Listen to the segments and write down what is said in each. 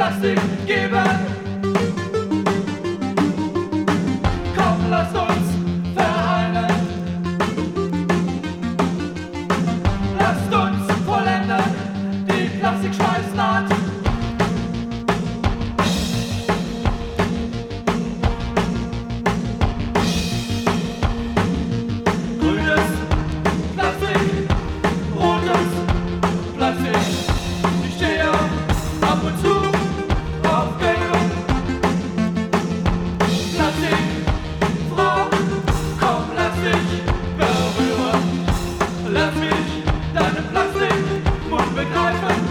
Plastik geben. Komm, lasst uns vereinen. Lasst uns vollenden die Plastikschweißnaht. Grünes Plastik, rotes Plastik. Ich stehe ab und zu auf gelbem Plastik. Frau, komm, lass dich berühren. Lass mich deinen Plastikmund begreifen.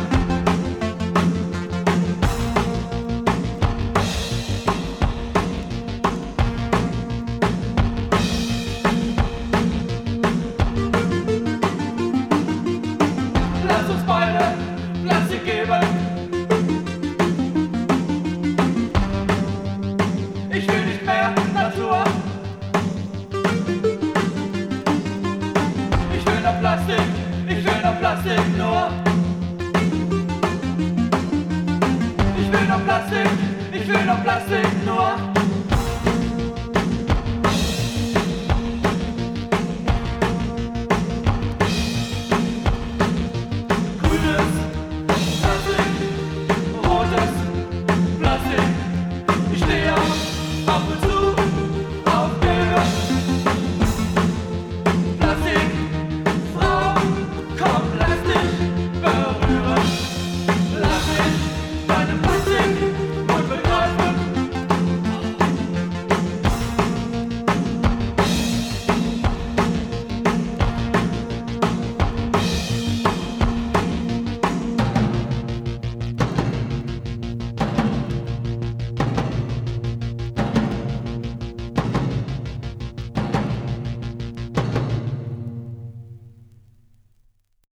Lass uns beide Plastik geben. Ich will nicht mehr Natur. Ich will noch Plastik, ich will noch Plastik nur. Ich will noch Plastik, ich will noch Plastik nur. Grünes Plastik, rotes Plastik.